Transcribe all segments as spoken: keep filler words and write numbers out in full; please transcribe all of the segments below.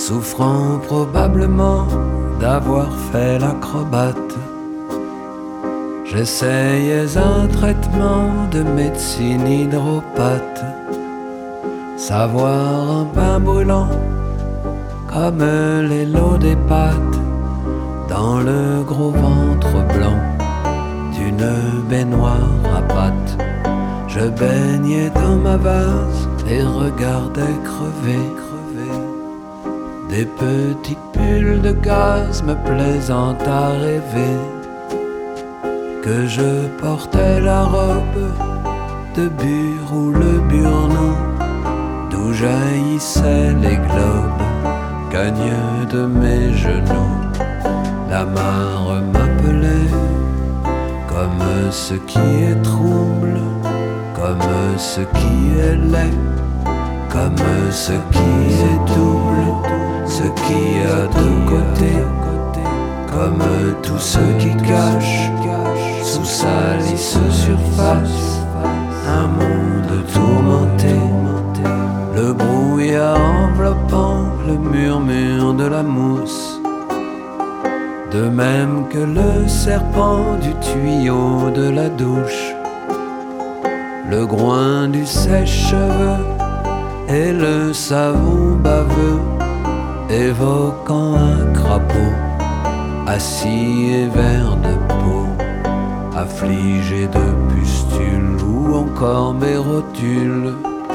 souffrant probablement d'avoir fait l'acrobate. J'essayais un traitement de médecine hydropathe, savoir un pain brûlant comme les lots des pâtes dans le gros ventre blanc d'une baignoire à pattes. Je baignais dans ma vase et regardais crever, crever des petites bulles de gaz me plaisant à rêver que je portais la robe de bure ou le burnous d'où jaillissaient les globes gagneux de mes genoux. La mare m'appelait comme ce qui est trouble, comme ce qui est laid, comme ce qui est double, ce qui a deux côtés, comme tout ce qui cache sous sa lisse surface un monde tourmenté, le brouillard enveloppant le murmure de la mousse, de même que le serpent du tuyau de la douche, le groin du sèche-cheveux et le savon baveux évoquant un crapaud assis et vert de peau, affligé de pustules ou encore mes rotules,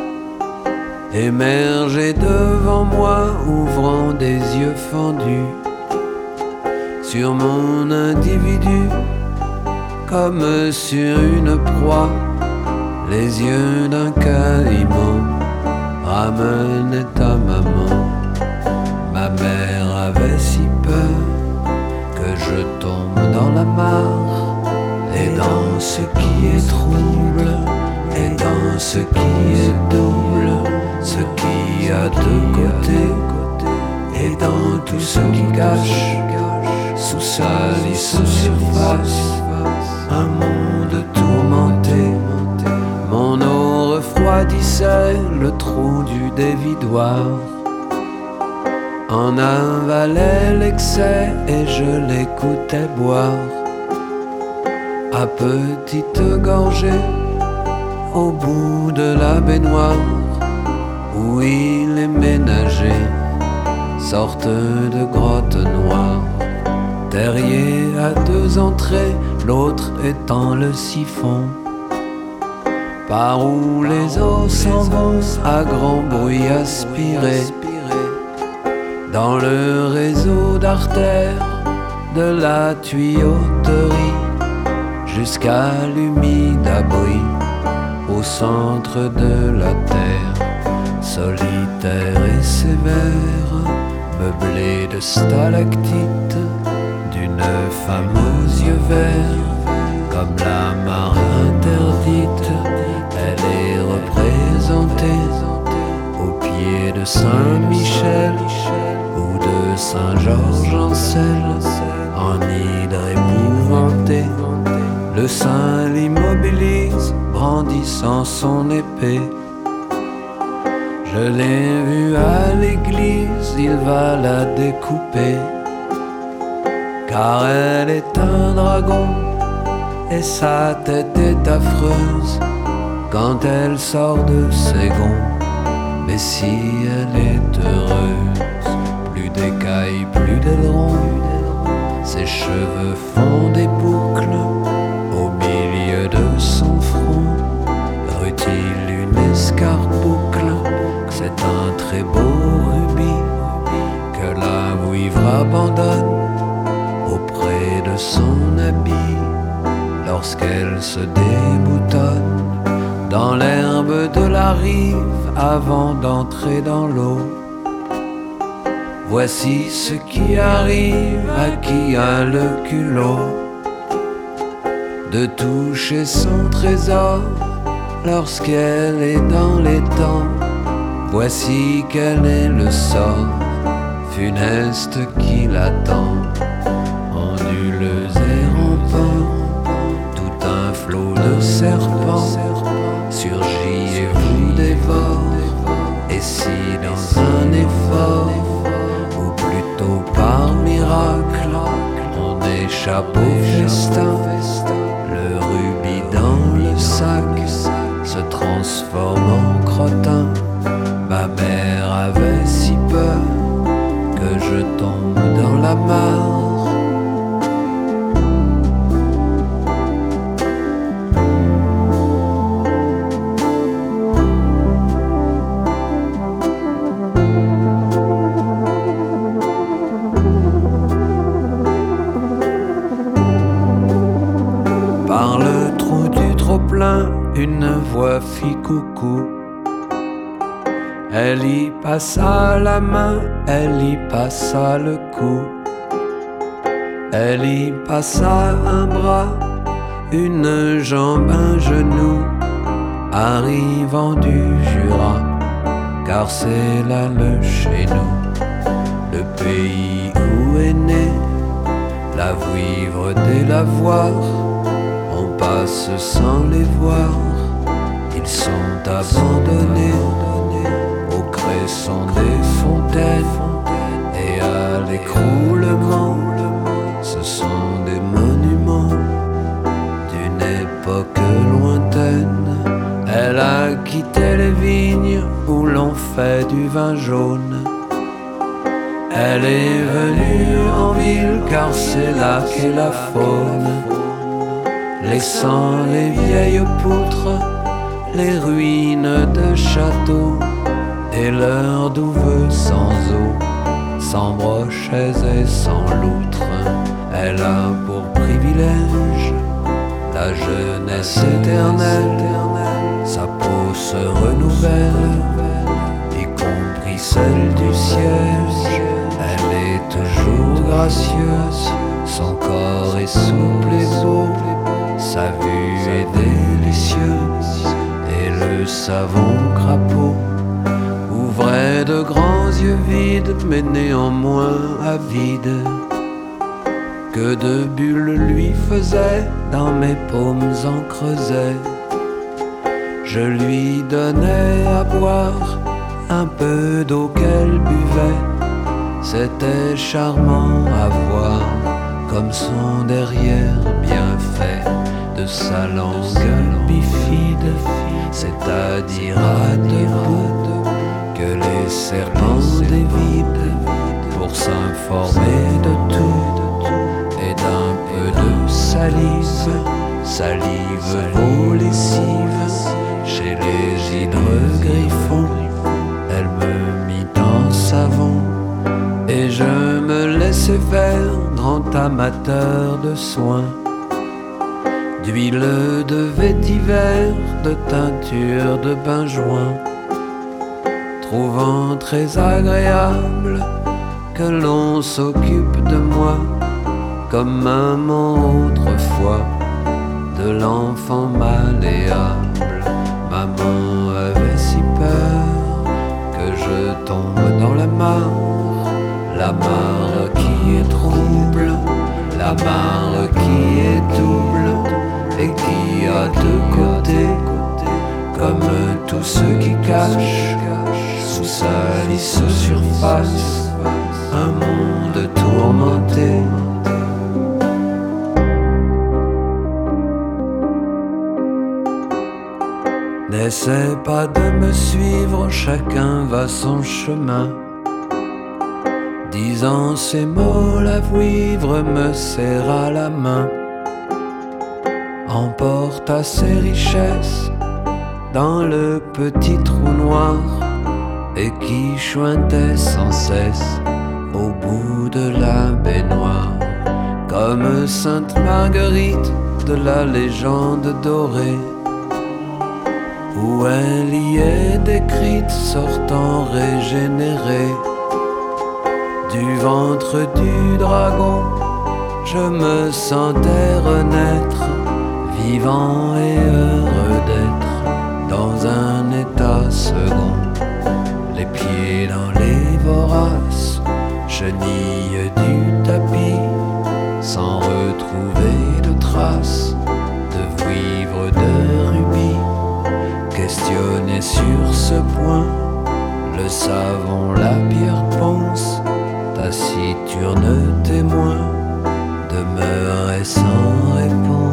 émergé devant moi ouvrant des yeux fendus sur mon individu comme sur une proie. Les yeux d'un caïman ramenaient à maman. Ma mère avait si peur que je tombe dans la mare, et dans ce qui est trouble, et dans ce qui est double, ce qui a deux côtés, et dans tout ce qui cache sous sa lisse surface un monde tourmenté. Mon eau refroidissait le trou du dévidoir, en avalait l'excès et je l'écoutais boire à petites gorgées au bout de la baignoire où il est ménagé, sorte de grotte noire, terrier à deux entrées, l'autre étant le siphon par où les eaux s'en vont à grand bruit aspirées dans le réseau d'artères de la tuyauterie jusqu'à l'humide abri au centre de la terre, solitaire et sévère, meublé de stalactites d'une femme aux yeux verts, comme la mare interdite. Elle est représentée au pied de Saint-Michel ou de Saint-Georges-en-Selle, en hydre épouvantée. Le saint l'immobilise, brandissant son épée. Je l'ai vu à l'église, il va la découper, car elle est un dragon et sa tête est affreuse quand elle sort de ses gonds. Mais si elle est heureuse, plus d'écailles, plus d'ailerons, ses cheveux font des boucles au milieu de son front. Rue-t-il une escarboucle? C'est un très beau rubis que la vouivre abandonne auprès de son habit lorsqu'elle se déboutonne dans l'herbe de la rive avant d'entrer dans l'eau. Voici ce qui arrive à qui a le culot de toucher son trésor lorsqu'elle est dans les temps. Voici quel est le sort funeste qui l'attend. Onduleuse et rampant, tout un flot de serpents surgit et vous dévore. Et si dans un effort chapeau festin, le rubis dans le sac se transforme en crottin. Ma mère avait si peur que je tombe dans la mare. Par le trou du trop-plein, une voix fit coucou. Elle y passa la main, elle y passa le cou. Elle y passa un bras, une jambe, un genou, arrivant du Jura, car c'est là le chez nous, le pays où est né la vouivre des lavoirs. On passe sans les voir, ils sont abandonnés au cresson des fontaines et à l'écroulement. Ce sont des monuments d'une époque lointaine. Elle a quitté les vignes où l'on fait du vin jaune. Elle est venue en ville car c'est là qu'est la faune, laissant les vieilles poutres, les ruines de châteaux et leurs douves sans eau, sans brochets et sans loutre. Elle a pour privilège la jeunesse éternelle, sa peau se renouvelle, y compris celle du siège. Elle est toujours gracieuse, son corps est souple et beau, sa vue est délicieuse et le savon crapaud ouvrait de grands yeux vides mais néanmoins avides. Que de bulles lui faisaient dans mes paumes en creuset. Je lui donnais à boire un peu d'eau qu'elle buvait. C'était charmant à voir comme son derrière bien fait de sa langue bifide, c'est-à-dire à deux bouts que les serpents dévident pour s'informer de tout et d'un peu de salive. Salive vaut lessive chez les hydres griffons. Elle me mit en savon et je me laissais faire, grand amateur de soins, d'huile de vétiver, de teinture de bain-joint, trouvant très agréable que l'on s'occupe de moi comme maman autrefois de l'enfant malléable. Maman avait si peur que je tombe dans la mare, la mare qui est trouble, la mare qui est double et qui a deux côtés, comme tous ceux qui cachent sous sa lisse surface un monde tourmenté. N'essaie pas de me suivre, chacun va son chemin. Disant ces mots, la vouivre me serra la main, emporta ses richesses dans le petit trou noir et qui chointait sans cesse au bout de la baignoire, comme Sainte Marguerite de la légende dorée, où elle y est décrite sortant régénérée du ventre du dragon. Je me sentais renaître, vivant et heureux d'être dans un état second, les pieds dans les voraces chenilles du tapis, sans retrouver de traces de vouivre de rubis. Questionné sur ce point, le savon, la pierre ponce, taciturne témoin demeurait sans réponse.